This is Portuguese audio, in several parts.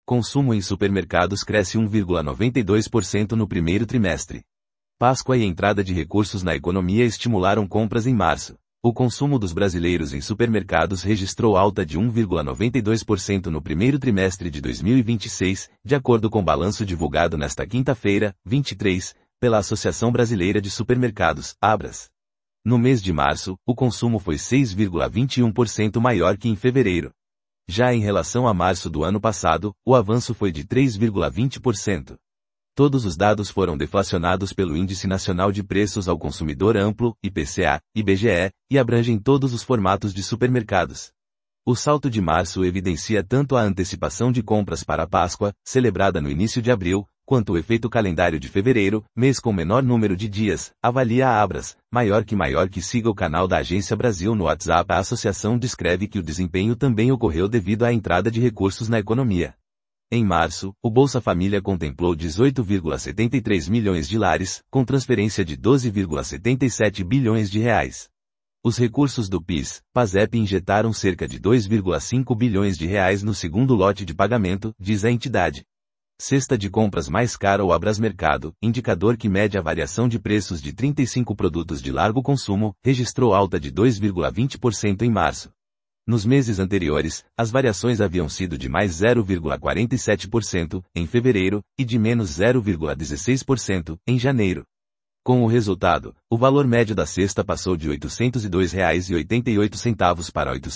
Consumo em supermercados cresce 1,92% no primeiro trimestre. Páscoa e entrada de recursos na economia estimularam compras em março. O consumo dos brasileiros em supermercados registrou alta de 1,92% no primeiro trimestre de 2026, de acordo com o balanço divulgado nesta quinta-feira, 23, pela Associação Brasileira de Supermercados, Abras. No mês de março, o consumo foi 6,21% maior que em fevereiro. Já em relação a março do ano passado, o avanço foi de 3,20%. Todos os dados foram deflacionados pelo Índice Nacional de Preços ao Consumidor Amplo, IPCA, IBGE, e abrangem todos os formatos de supermercados. O salto de março evidencia tanto a antecipação de compras para a Páscoa, celebrada no início de abril, quanto o efeito calendário de fevereiro, mês com menor número de dias, avalia a Abras, maior que siga o canal da Agência Brasil no WhatsApp. A associação descreve que o desempenho também ocorreu devido à entrada de recursos na economia. Em março, o Bolsa Família contemplou 18,73 milhões de lares, com transferência de 12,77 bilhões de reais. Os recursos do PIS, PASEP injetaram cerca de 2,5 bilhões de reais no segundo lote de pagamento, diz a entidade. Cesta de compras mais cara ou Abrasmercado, indicador que mede a variação de preços de 35 produtos de largo consumo, registrou alta de 2,20% em março. Nos meses anteriores, as variações haviam sido de mais 0,47% em fevereiro e de menos 0,16% em janeiro. Com o resultado, o valor médio da cesta passou de R$ 802,88 para R$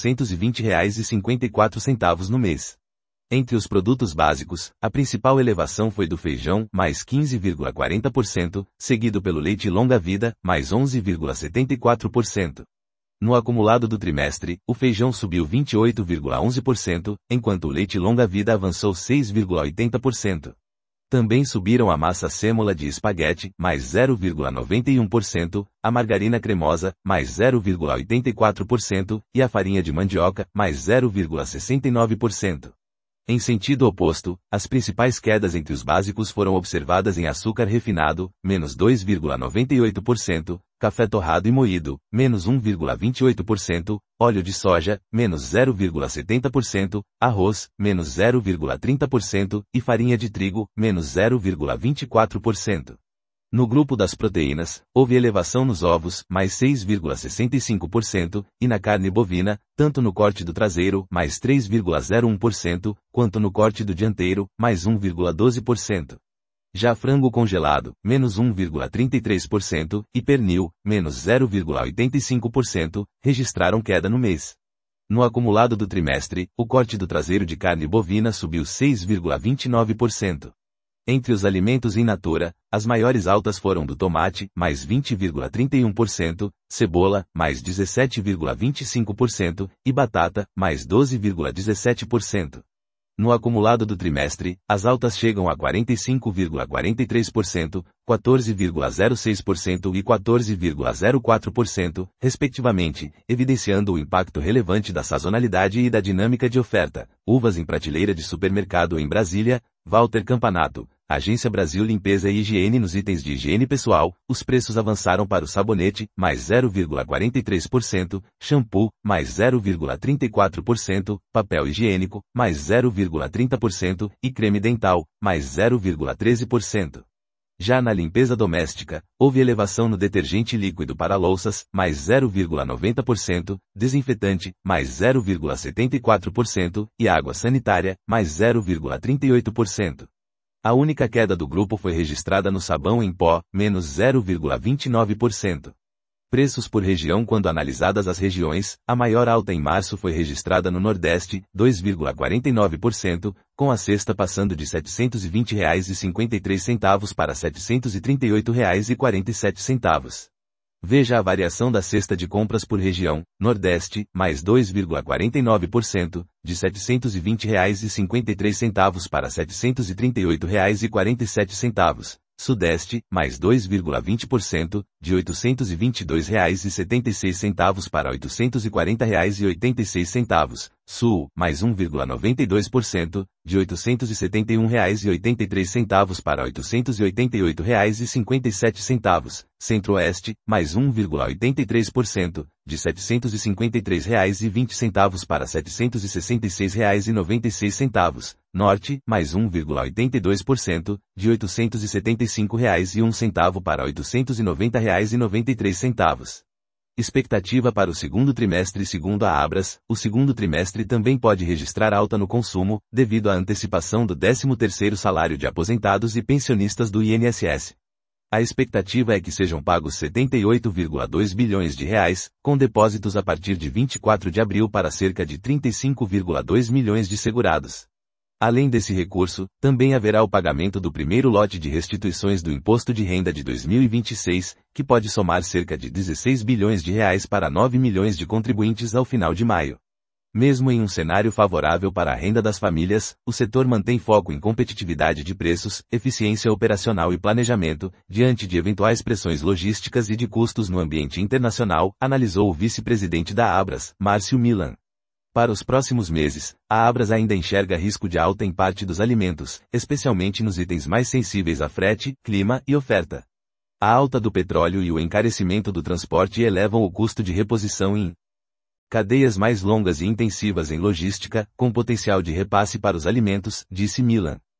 820,54 no mês. Entre os produtos básicos, a principal elevação foi do feijão, mais 15,40%, seguido pelo leite longa-vida, mais 11,74%. No acumulado do trimestre, o feijão subiu 28,11%, enquanto o leite longa-vida avançou 6,80%. Também subiram a massa sêmola de espaguete, mais 0,91%, a margarina cremosa, mais 0,84%, e a farinha de mandioca, mais 0,69%. Em sentido oposto, as principais quedas entre os básicos foram observadas em açúcar refinado, menos 2,98%, café torrado e moído, menos 1,28%, óleo de soja, menos 0,70%, arroz, menos 0,30% e farinha de trigo, menos 0,24%. No grupo das proteínas, houve elevação nos ovos, mais 6,65%, e na carne bovina, tanto no corte do traseiro, mais 3,01%, quanto no corte do dianteiro, mais 1,12%. Já frango congelado, menos 1,33%, e pernil, menos 0,85%, registraram queda no mês. No acumulado do trimestre, o corte do traseiro de carne bovina subiu 6,29%. Entre os alimentos in natura, as maiores altas foram do tomate, mais 20,31%, cebola, mais 17,25% e batata, mais 12,17%. No acumulado do trimestre, as altas chegam a 45,43%, 14,06% e 14,04%, respectivamente, evidenciando o impacto relevante da sazonalidade e da dinâmica de oferta. Uvas em prateleira de supermercado em Brasília, Walter Campanato, Agência Brasil Limpeza e Higiene. Nos itens de higiene pessoal, os preços avançaram para o sabonete, mais 0,43%, shampoo, mais 0,34%, papel higiênico, mais 0,30% e creme dental, mais 0,13%. Já na limpeza doméstica, houve elevação no detergente líquido para louças, mais 0,90%, desinfetante, mais 0,74% e água sanitária, mais 0,38%. A única queda do grupo foi registrada no sabão em pó, menos 0,29%. Preços por região. Quando analisadas as regiões, a maior alta em março foi registrada no Nordeste, 2,49%, com a cesta passando de R$ 720,53 para R$ 738,47. Veja a variação da cesta de compras por região: Nordeste, mais 2,49%, de R$ 720,53 para R$ 738,47. Sudeste, mais 2,20%, de R$ 822,76 para R$ 840,86. Sul, mais 1,92%, de R$ 871,83 para R$ 888,57. Centro-Oeste, mais 1,83%, de R$ 753,20 para R$ 766,96. Norte, mais 1,82%, de R$ 875,01 para R$ 890,93. Expectativa para o segundo trimestre. Segundo a Abras, o segundo trimestre também pode registrar alta no consumo, devido à antecipação do 13º salário de aposentados e pensionistas do INSS. A expectativa é que sejam pagos 78,2 bilhões de reais, com depósitos a partir de 24 de abril para cerca de 35,2 milhões de segurados. Além desse recurso, também haverá o pagamento do primeiro lote de restituições do Imposto de Renda de 2026, que pode somar cerca de 16 bilhões de reais para 9 milhões de contribuintes ao final de maio. Mesmo em um cenário favorável para a renda das famílias, o setor mantém foco em competitividade de preços, eficiência operacional e planejamento, diante de eventuais pressões logísticas e de custos no ambiente internacional, analisou o vice-presidente da Abras, Márcio Milan. Para os próximos meses, a Abras ainda enxerga risco de alta em parte dos alimentos, especialmente nos itens mais sensíveis a frete, clima e oferta. A alta do petróleo e o encarecimento do transporte elevam o custo de reposição em cadeias mais longas e intensivas em logística, com potencial de repasse para os alimentos, disse Milan.